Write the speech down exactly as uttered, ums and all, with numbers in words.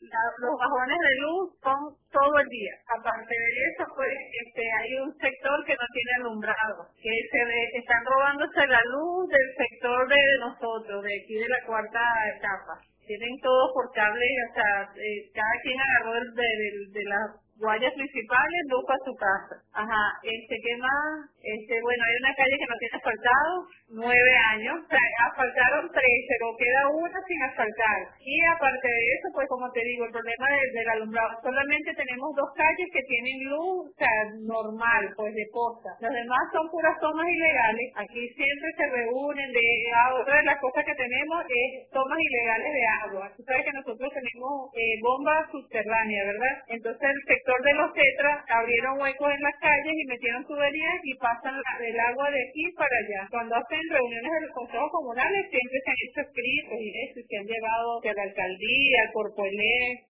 la- los bajones de luz son todo el día. Aparte de eso, pues este, hay un sector que no tiene alumbrado, que se ve, están robándose la luz del sector de nosotros, de aquí de la cuarta etapa. Tienen todo por cable, o sea, eh, cada quien agarró el de, de, de las guayas principales, luz para su casa. Ajá, este, ¿qué más? Este, bueno, hay una calle que no tiene asfaltado, nueve años, o sea, asfaltaron tres, pero queda una sin asfaltar. Y aparte de eso, pues como te digo, el problema del, del alumbrado, solamente tenemos dos calles que tienen luz, o sea, normal, pues de posta. Las demás son puras tomas ilegales. Aquí siempre se reúnen de, ah, otra de las cosas que tenemos es tomas ilegales de agua. Tú sabes que nosotros tenemos eh, bombas subterráneas, ¿verdad? Entonces el sector de los tetras abrieron huecos en las calles y metieron tuberías y pasan la- el agua de aquí para allá. Cuando hacen reuniones de los consejos comunales siempre se han hecho escritos y eso, y se han llevado que a la alcaldía, al Corpoelé,